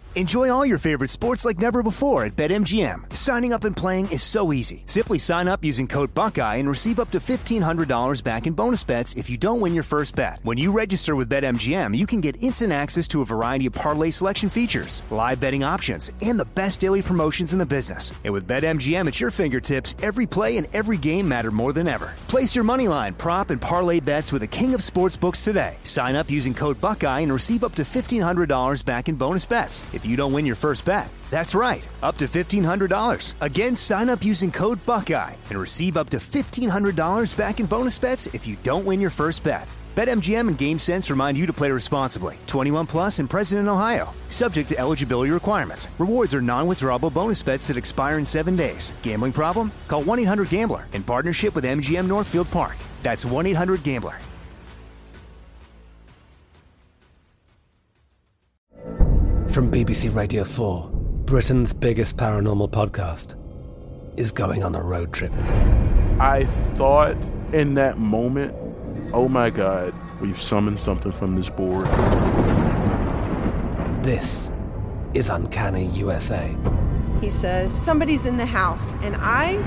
Enjoy all your favorite sports like never before at BetMGM. Signing up and playing is so easy. Simply sign up using code Buckeye and receive up to $1,500 back in bonus bets if you don't win your first bet. When you register with BetMGM, you can get instant access to a variety of parlay selection features, live betting options, and the best daily promotions in the business. And with BetMGM at your fingertips, every play and every game matter more than ever. Place your moneyline, prop, and parlay bets with the king of sportsbooks today. Sign up using code Buckeye and receive up to $1,500 back in bonus bets if you don't win your first bet. That's right, up to $1,500. Again, sign up using code Buckeye and receive up to $1,500 back in bonus bets if you don't win your first bet. BetMGM and GameSense remind you to play responsibly. 21 plus and present in Ohio. Subject to eligibility requirements. Rewards are non-withdrawable bonus bets that expire in 7 days. Gambling problem? Call 1-800-GAMBLER in partnership with MGM Northfield Park. That's 1-800-GAMBLER. From BBC Radio 4, Britain's biggest paranormal podcast is going on a road trip. I thought in that moment, oh my God, we've summoned something from this board. This is Uncanny USA. He says, somebody's in the house, and I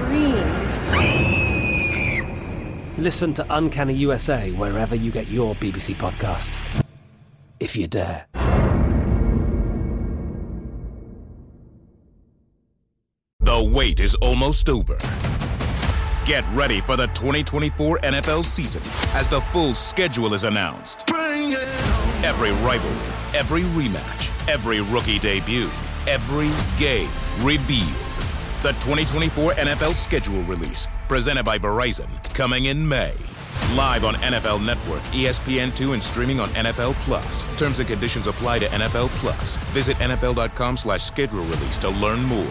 screamed. Listen to Uncanny USA wherever you get your BBC podcasts, if you dare. The wait is almost over. Get ready for the 2024 NFL season as the full schedule is announced. Bring it on. Every rivalry, every rematch, every rookie debut, every game revealed. The 2024 NFL schedule release, presented by Verizon, coming in May. Live on NFL Network, ESPN2, and streaming on NFL Plus. Terms and conditions apply to NFL Plus. Visit NFL.com/schedule release to learn more.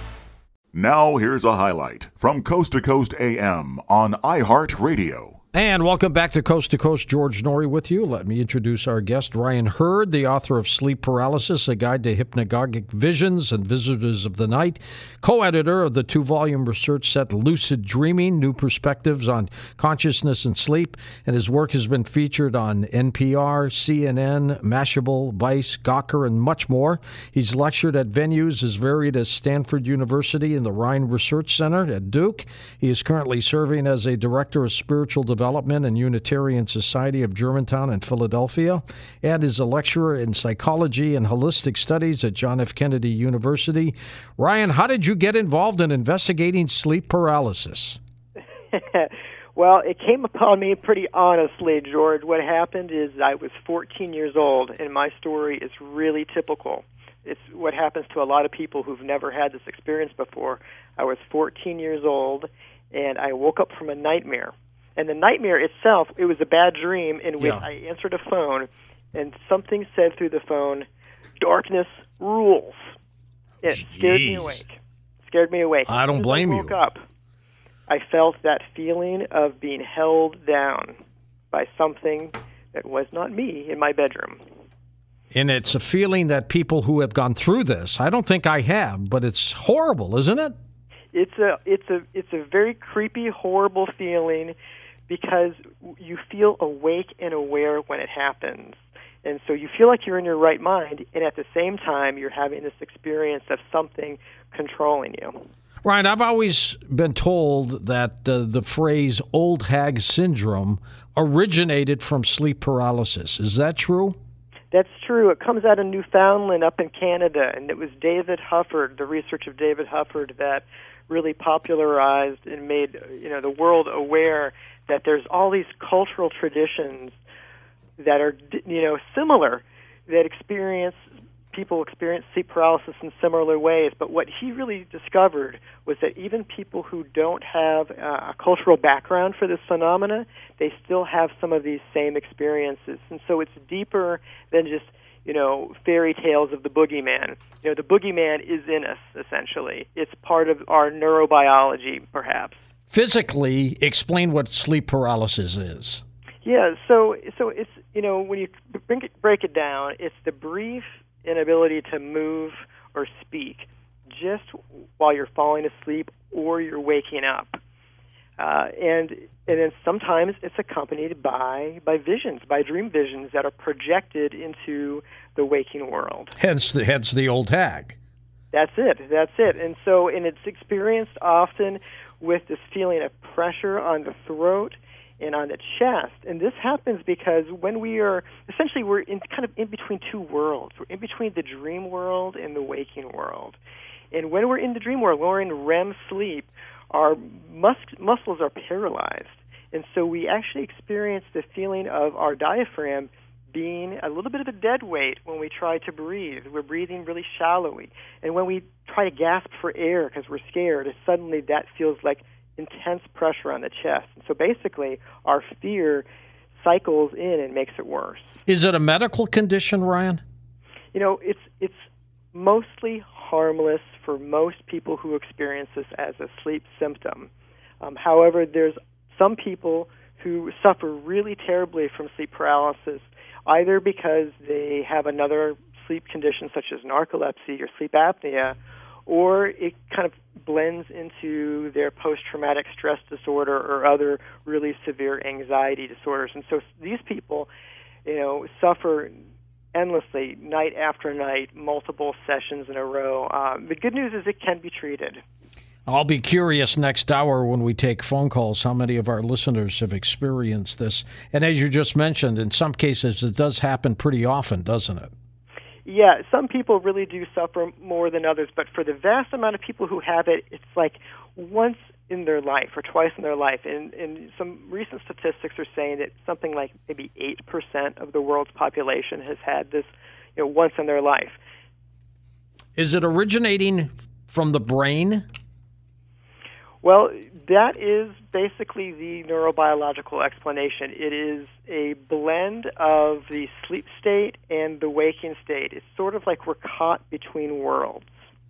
Now here's a highlight from Coast to Coast AM on iHeartRadio. And welcome back to Coast. George Norrie with you. Let me introduce our guest, Ryan Hurd, the author of Sleep Paralysis, A Guide to Hypnagogic Visions and Visitors of the Night, co-editor of the 2-volume research set Lucid Dreaming, New Perspectives on Consciousness and Sleep, and his work has been featured on NPR, CNN, Mashable, Vice, Gawker, and much more. He's lectured at venues as varied as Stanford University and the Rhine Research Center at Duke. He is currently serving as a director of spiritual development and Unitarian Society of Germantown and Philadelphia, and is a lecturer in psychology and holistic studies at John F. Kennedy University. Ryan, how did you get involved in investigating sleep paralysis? Well, it came upon me pretty honestly, George. What happened is I was 14 years old, and my story is really typical. It's what happens to a lot of people who've never had this experience before. I was 14 years old, and I woke up from a nightmare. And the nightmare itself, it was a bad dream in which I answered a phone, and something said through the phone, "Darkness rules." It scared me awake. I don't blame you. As I woke up, I felt that feeling of being held down by something that was not me in my bedroom. And it's a feeling that people who have gone through this, I don't think I have, but it's horrible, isn't it? It's a very creepy, horrible feeling, because you feel awake and aware when it happens. And so you feel like you're in your right mind, and at the same time, you're having this experience of something controlling you. Ryan, I've always been told that the phrase old hag syndrome originated from sleep paralysis. Is that true? That's true. It comes out of Newfoundland up in Canada, and it was David Hufford, the research of David Hufford, that really popularized and made the world aware that there's all these cultural traditions that are similar, that people experience sleep paralysis in similar ways. But what he really discovered was that even people who don't have a cultural background for this phenomena, they still have some of these same experiences. And so it's deeper than just fairy tales of the boogeyman. The boogeyman is in us, essentially. It's part of our neurobiology, perhaps. Physically, explain what sleep paralysis is. Yeah, so it's, when you break it down, it's the brief inability to move or speak just while you're falling asleep or you're waking up. And then sometimes it's accompanied by visions, by dream visions that are projected into the waking world. Hence the old tag. That's it. And it's experienced often with this feeling of pressure on the throat and on the chest. And this happens because when we're in between two worlds. We're in between the dream world and the waking world. And when we're in the dream world, when we're in REM sleep, our muscles are paralyzed. And so we actually experience the feeling of our diaphragm being a little bit of a dead weight when we try to breathe. We're breathing really shallowly. And when we try to gasp for air because we're scared, suddenly that feels like intense pressure on the chest. And so basically, our fear cycles in and makes it worse. Is it a medical condition, Ryan? It's mostly harmless for most people who experience this as a sleep symptom. However, there's some people who suffer really terribly from sleep paralysis, either because they have another sleep condition such as narcolepsy or sleep apnea, or it kind of blends into their post-traumatic stress disorder or other really severe anxiety disorders. And so these people, suffer endlessly, night after night, multiple sessions in a row. The good news is it can be treated. I'll be curious next hour when we take phone calls how many of our listeners have experienced this. And as you just mentioned, in some cases it does happen pretty often, doesn't it? Yeah, some people really do suffer more than others, but for the vast amount of people who have it, it's like once in their life or twice in their life. And some recent statistics are saying that something like maybe 8% of the world's population has had this once in their life. Is it originating from the brain? Well, that is basically the neurobiological explanation. It is a blend of the sleep state and the waking state. It's sort of like we're caught between worlds.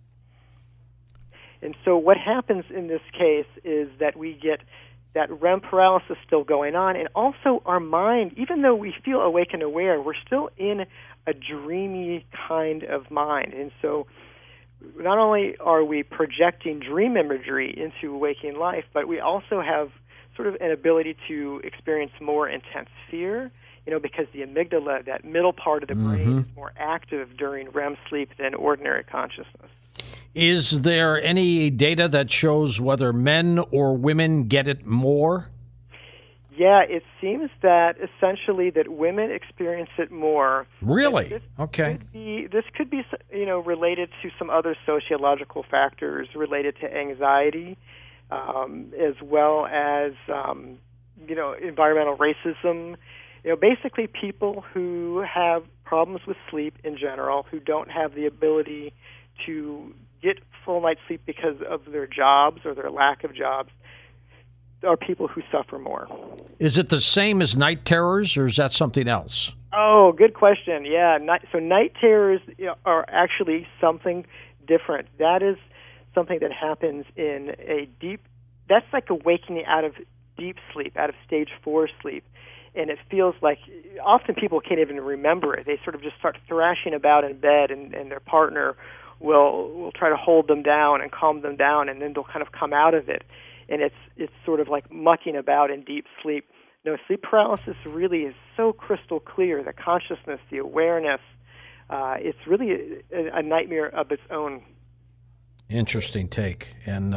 And so what happens in this case is that we get that REM paralysis still going on, and also our mind, even though we feel awake and aware, we're still in a dreamy kind of mind. And so not only are we projecting dream imagery into waking life, but we also have sort of an ability to experience more intense fear, because the amygdala, that middle part of the brain, is more active during REM sleep than ordinary consciousness. Is there any data that shows whether men or women get it more? Yeah, it seems that essentially that women experience it more. Really? Okay. This could be related to some other sociological factors related to anxiety, as well as environmental racism. Basically people who have problems with sleep in general, who don't have the ability to get full night's sleep because of their jobs or their lack of jobs, are people who suffer more. Is it the same as night terrors, or is that something else? Oh, good question. Yeah, so night terrors are actually something different. That is something that happens in that's like awakening out of deep sleep, out of stage 4 sleep. And it feels like often people can't even remember it. They sort of just start thrashing about in bed, and their partner will try to hold them down and calm them down, and then they'll kind of come out of it. And it's sort of like mucking about in deep sleep. Sleep paralysis really is so crystal clear. The consciousness, the awareness, it's really a nightmare of its own. Interesting take. And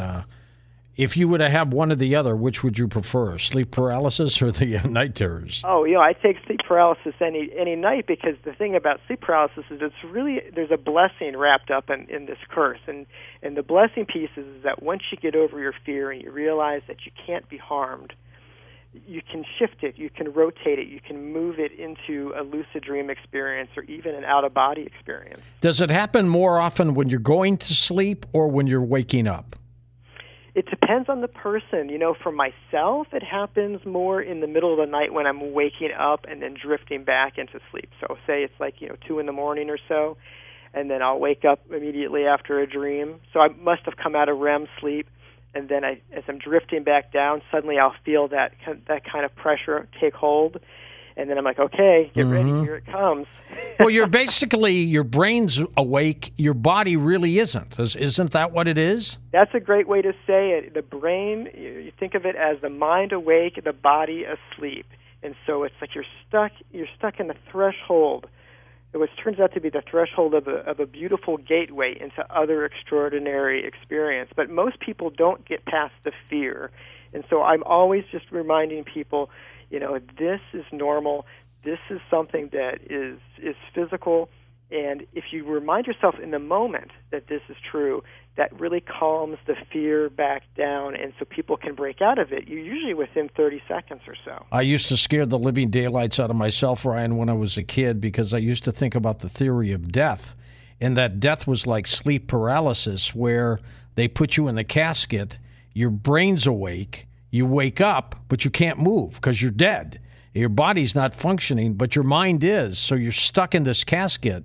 if you were to have one or the other, which would you prefer, sleep paralysis or the night terrors? Oh, I take sleep paralysis any night, because the thing about sleep paralysis is there's a blessing wrapped up in this curse. And the blessing piece is that once you get over your fear and you realize that you can't be harmed, you can shift it, you can rotate it, you can move it into a lucid dream experience or even an out-of-body experience. Does it happen more often when you're going to sleep or when you're waking up? It depends on the person. For myself, it happens more in the middle of the night when I'm waking up and then drifting back into sleep. So say it's like, 2 in the morning or so, and then I'll wake up immediately after a dream. So I must have come out of REM sleep, and then as I'm drifting back down, suddenly I'll feel that kind of pressure take hold. And then I'm like, okay, get ready, here it comes. Well, you're basically, your brain's awake, your body really isn't. Isn't that what it is? That's a great way to say it. The brain, you think of it as the mind awake, the body asleep. And so it's like you're stuck in the threshold, which turns out to be the threshold of a beautiful gateway into other extraordinary experience. But most people don't get past the fear. And so I'm always just reminding people, this is normal. This is something that is physical. And if you remind yourself in the moment that this is true, that really calms the fear back down, and so people can break out of it, usually within 30 seconds or so. I used to scare the living daylights out of myself, Ryan, when I was a kid, because I used to think about the theory of death, and that death was like sleep paralysis, where they put you in the casket, your brain's awake, you wake up, but you can't move because you're dead. Your body's not functioning, but your mind is, so you're stuck in this casket.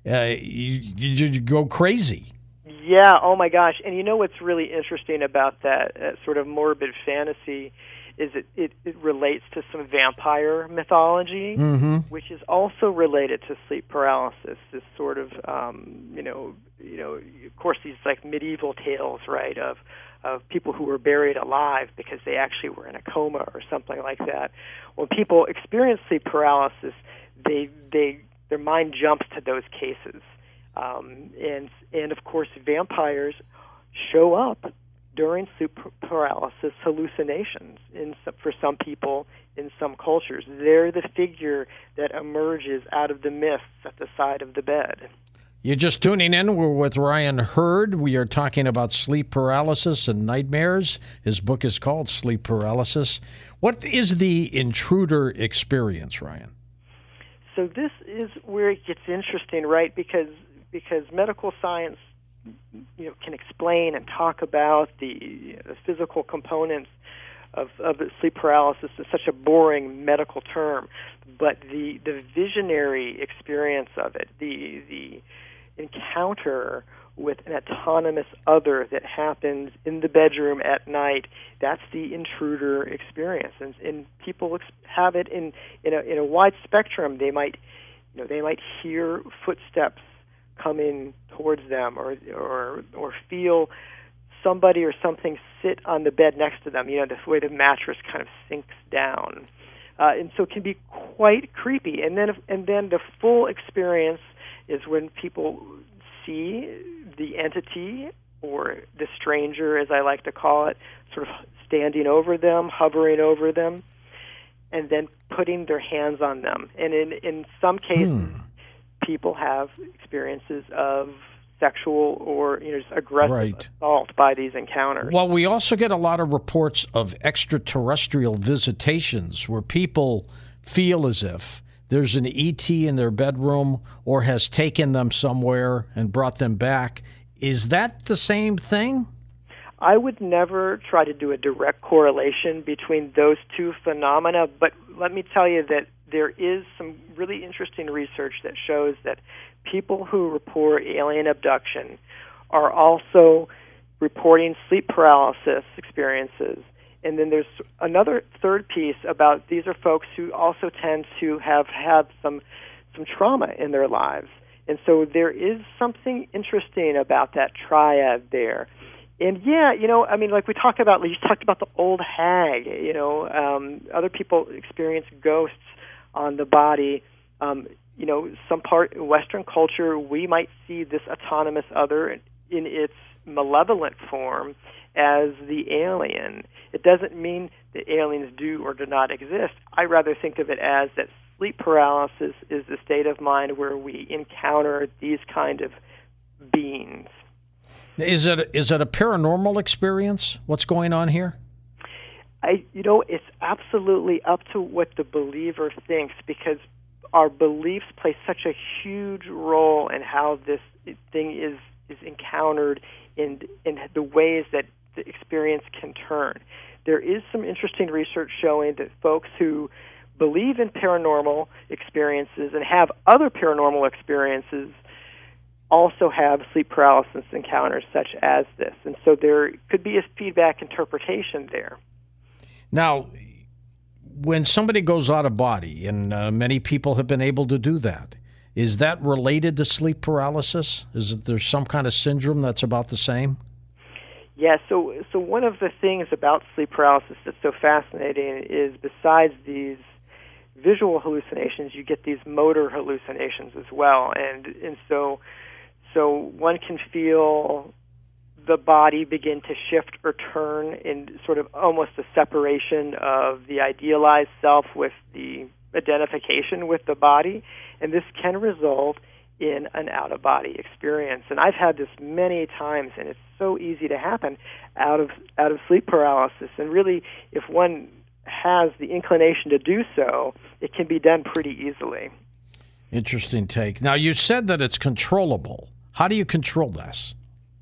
You go crazy. Yeah, oh my gosh. And you know what's really interesting about that sort of morbid fantasy is it relates to some vampire mythology, which is also related to sleep paralysis. This sort of, of course, these like medieval tales, right, of people who were buried alive because they actually were in a coma or something like that. When people experience sleep paralysis, their mind jumps to those cases. And of course, vampires show up during sleep paralysis hallucinations for some people in some cultures. They're the figure that emerges out of the mists at the side of the bed. You're just tuning in. We're with Ryan Hurd. We are talking about sleep paralysis and nightmares. His book is called Sleep Paralysis. What is the intruder experience, Ryan? So this is where it gets interesting, right? Because medical science, can explain and talk about the physical components of sleep paralysis is such a boring medical term, but the visionary experience of it, the encounter with an autonomous other that happens in the bedroom at night, that's the intruder experience. And people have it in a wide spectrum. They might hear footsteps coming towards them, or feel somebody or something sit on the bed next to them. The way the mattress kind of sinks down, and so it can be quite creepy. And then the full experience is when people see the entity or the stranger, as I like to call it, sort of standing over them, hovering over them, and then putting their hands on them. And in some cases, people have experiences of sexual or just aggressive assault by these encounters. Well, we also get a lot of reports of extraterrestrial visitations where people feel as if there's an ET in their bedroom or has taken them somewhere and brought them back. Is that the same thing? I would never try to do a direct correlation between those two phenomena, but let me tell you that there is some really interesting research that shows that people who report alien abduction are also reporting sleep paralysis experiences. And then there's another third piece about these are folks who also tend to have had some trauma in their lives. And so there is something interesting about that triad there. And yeah, like you talked about the old hag, other people experience ghosts on the body. Some part in Western culture, we might see this autonomous other in its malevolent form as the alien. It doesn't mean that aliens do or do not exist. I rather think of it as that sleep paralysis is the state of mind where we encounter these kind of beings. Is it a paranormal experience? What's going on here? It's absolutely up to what the believer thinks, because our beliefs play such a huge role in how this thing is encountered in the ways that the experience can turn. There is some interesting research showing that folks who believe in paranormal experiences and have other paranormal experiences also have sleep paralysis encounters such as this. And so there could be a feedback interpretation there. Now, when somebody goes out of body, and many people have been able to do that, is that related to sleep paralysis? Is there some kind of syndrome that's about the same? Yeah, so one of the things about sleep paralysis that's so fascinating is besides these visual hallucinations, you get these motor hallucinations as well. And so one can feel the body begin to shift or turn in sort of almost a separation of the idealized self with the identification with the body, and this can result in an out-of-body experience. And I've had this many times, and it's so easy to happen out of sleep paralysis. And really, if one has the inclination to do so, it can be done pretty easily. Interesting take. Now, you said that it's controllable. How do you control this?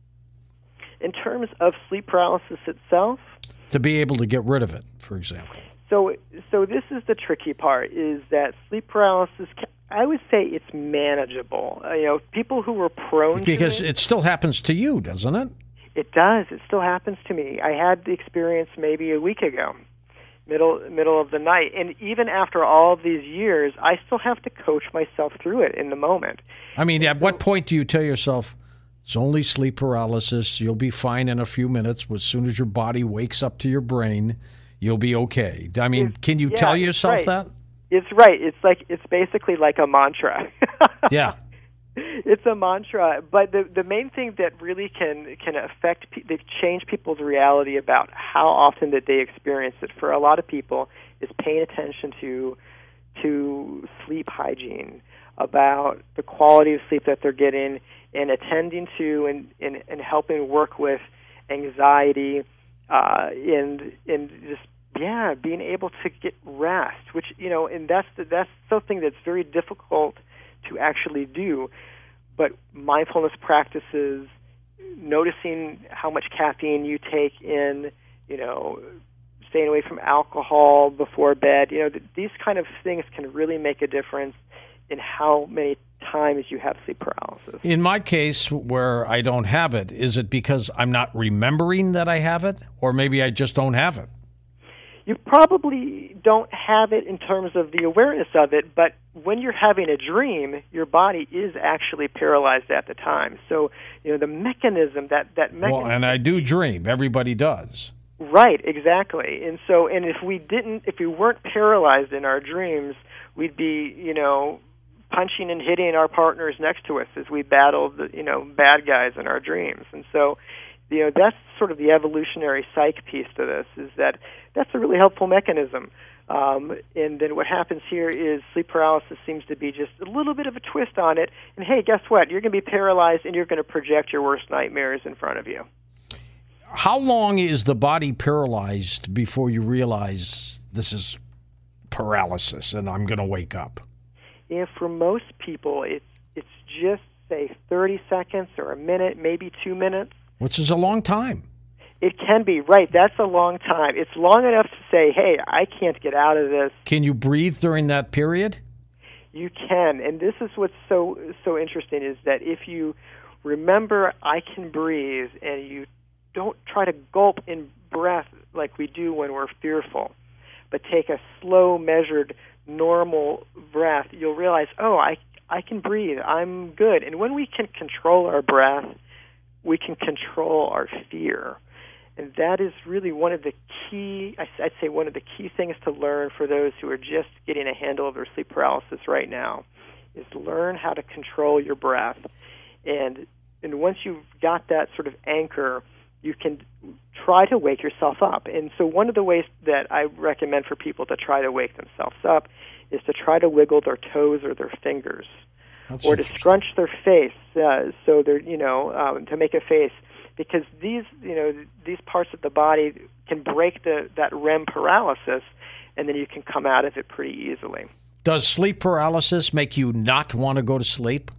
In terms of sleep paralysis itself? To be able to get rid of it, for example. So this is the tricky part, is that sleep paralysis, I would say it's manageable. People who were prone because to it still happens to you, doesn't it? It does. It still happens to me. I had the experience maybe a week ago, middle of the night. And even after all of these years, I still have to coach myself through it in the moment. I mean, at what point do you tell yourself, it's only sleep paralysis, you'll be fine in a few minutes, as soon as your body wakes up to your brain, you'll be okay? I mean, can you tell yourself that? It's right. It's basically like a mantra. Yeah. It's a mantra, but the main thing that really can affect, change people's reality about how often that they experience it for a lot of people is paying attention to sleep hygiene, about the quality of sleep that they're getting, and attending to and helping work with anxiety, and just being able to get rest, which and that's something that's very difficult to actually do. But mindfulness practices, noticing how much caffeine you take in, staying away from alcohol before bed, these kind of things can really make a difference in how many times you have sleep paralysis. In my case, where I don't have it, is it because I'm not remembering that I have it, or maybe I just don't have it? You probably don't have it in terms of the awareness of it, but when you're having a dream, your body is actually paralyzed at the time. So, the mechanism, that mechanism... Well, and I do dream. Everybody does. Right, exactly. And if we weren't paralyzed in our dreams, we'd be, punching and hitting our partners next to us as we battled the, bad guys in our dreams. And so, that's sort of the evolutionary psych piece to this, is that's a really helpful mechanism. And then what happens here is sleep paralysis seems to be just a little bit of a twist on it. And hey, guess what? You're going to be paralyzed, and you're going to project your worst nightmares in front of you. How long is the body paralyzed before you realize this is paralysis and I'm going to wake up? Yeah, for most people, it's just, say, 30 seconds or a minute, maybe 2 minutes. Which is a long time. It can be, right. That's a long time. It's long enough to say, hey, I can't get out of this. Can you breathe during that period? You can. And this is what's so interesting, is that if you remember I can breathe and you don't try to gulp in breath like we do when we're fearful, but take a slow, measured, normal breath, you'll realize, oh, I can breathe. I'm good. And when we can control our breath, we can control our fear. And that is really one of the key, I'd say one of the key things to learn for those who are just getting a handle of their sleep paralysis right now, is learn how to control your breath. And once you've got that sort of anchor, you can try to wake yourself up. And so one of the ways that I recommend for people to try to wake themselves up is to try to wiggle their toes or their fingers. That's or to scrunch their face, so they're, to make a face, because these parts of the body can break that REM paralysis, and then you can come out of it pretty easily. Does sleep paralysis make you not want to go to sleep?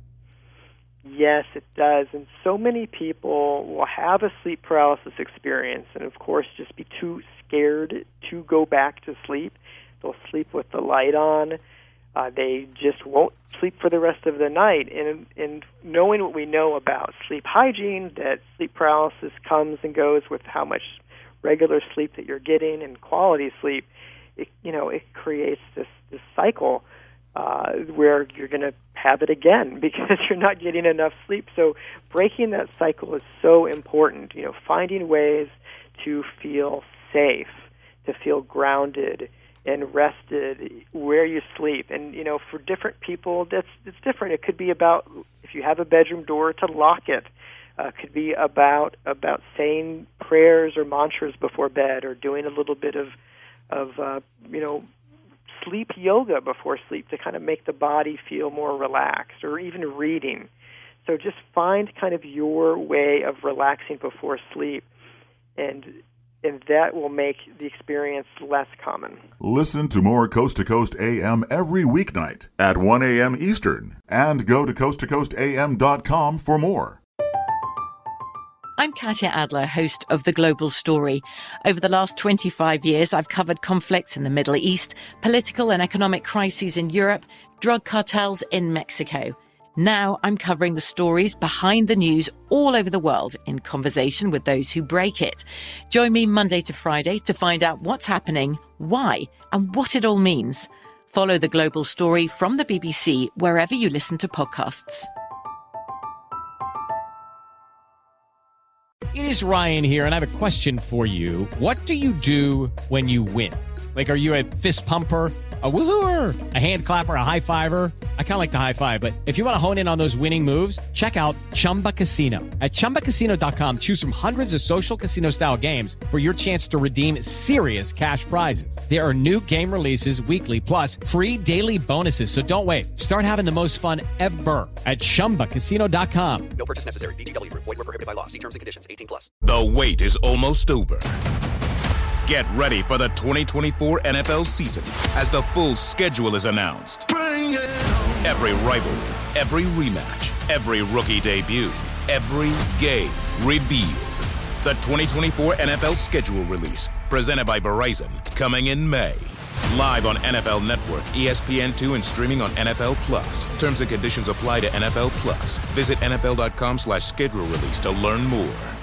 Yes, it does. And so many people will have a sleep paralysis experience and, of course, just be too scared to go back to sleep. They'll sleep with the light on. They just won't sleep for the rest of the night. And knowing what we know about sleep hygiene, that sleep paralysis comes and goes with how much regular sleep that you're getting and quality sleep, it creates this cycle where you're going to have it again because you're not getting enough sleep. So breaking that cycle is so important. Finding ways to feel safe, to feel grounded and rested where you sleep. And, for different people, it's different. It could be about, if you have a bedroom door, to lock it. Could be about saying prayers or mantras before bed, or doing a little bit of sleep yoga before sleep to kind of make the body feel more relaxed, or even reading. So just find kind of your way of relaxing before sleep, and that will make the experience less common. Listen to more Coast to Coast AM every weeknight at 1 a.m. Eastern, and go to coasttocoastam.com for more. I'm Katya Adler, host of The Global Story. Over the last 25 years, I've covered conflicts in the Middle East, political and economic crises in Europe, drug cartels in Mexico. Now I'm covering the stories behind the news all over the world in conversation with those who break it. Join me Monday to Friday to find out what's happening, why, and what it all means. Follow The Global Story from the BBC wherever you listen to podcasts. It is Ryan here, and I have a question for you. What do you do when you win? Like, are you a fist pumper, a woohooer, a hand clapper, a high fiver? I kind of like the high five, but if you want to hone in on those winning moves, check out Chumba Casino. At ChumbaCasino.com, choose from hundreds of social casino-style games for your chance to redeem serious cash prizes. There are new game releases weekly, plus free daily bonuses, so don't wait. Start having the most fun ever at ChumbaCasino.com. No purchase necessary. VGW Group. Void where prohibited by law. See terms and conditions. 18+. The wait is almost over. Get ready for the 2024 NFL season as the full schedule is announced. Bring it on. Every rivalry, every rematch, every rookie debut, every game revealed. The 2024 NFL schedule release, presented by Verizon, coming in May. Live on NFL Network, ESPN2, and streaming on NFL Plus. Terms and conditions apply to NFL Plus. Visit NFL.com/schedule release to learn more.